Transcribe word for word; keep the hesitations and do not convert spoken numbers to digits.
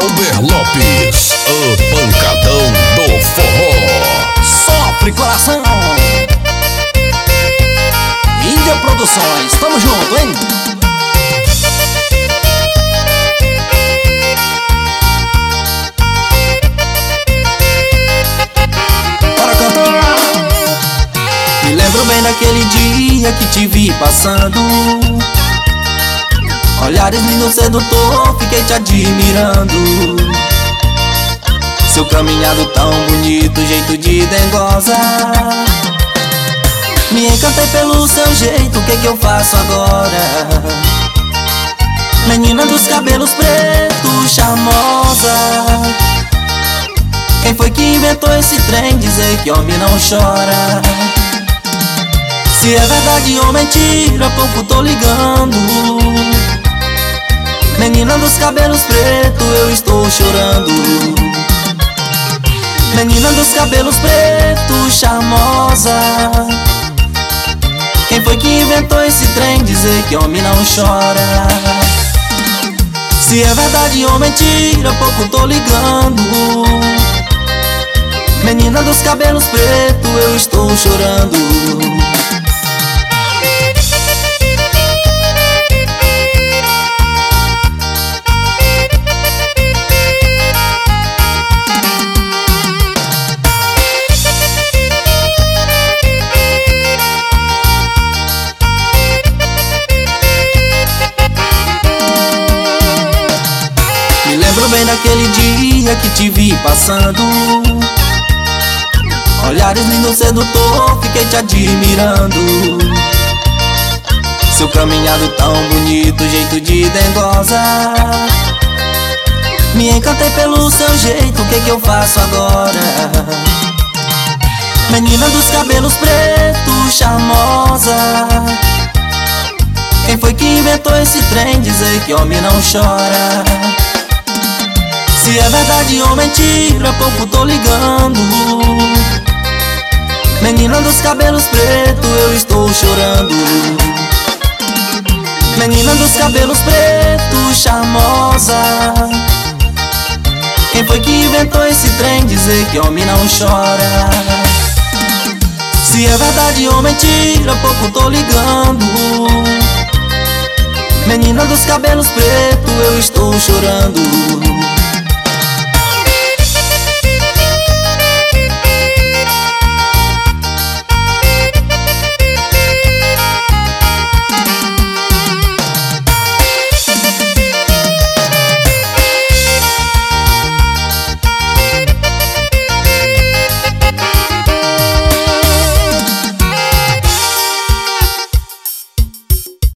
Glauber Lopes, o pancadão do forró. Sofre coração. Índia Produções, tamo junto, hein? Bora cantar. Me lembro bem daquele dia que te vi passando, olhares lindo sedutor, fiquei te admirando. Seu caminhado tão bonito, jeito de dengosa. Me encantei pelo seu jeito, o que que eu faço agora? Menina dos cabelos pretos, charmosa. Quem foi que inventou esse trem, dizer que homem não chora? Se é verdade ou mentira, pouco tô ligando. Menina dos cabelos pretos, eu estou chorando. Menina dos cabelos pretos, charmosa. Quem foi que inventou esse trem, dizer que homem não chora? Se é verdade ou mentira, pouco tô ligando. Menina dos cabelos pretos, eu estou chorando. Lembro bem daquele dia que te vi passando, olhares lindo sedutor, fiquei te admirando. Seu caminhado tão bonito, jeito de dengosa. Me encantei pelo seu jeito, o que que eu faço agora? Menina dos cabelos pretos, charmosa. Quem foi que inventou esse trem, dizer que homem não chora? Se é verdade ou mentira, pouco tô ligando. Menina dos cabelos pretos, eu estou chorando. Menina dos cabelos pretos, charmosa. Quem foi que inventou esse trem, dizer que homem não chora? Se é verdade ou mentira, pouco tô ligando. Menina dos cabelos pretos, eu estou chorando.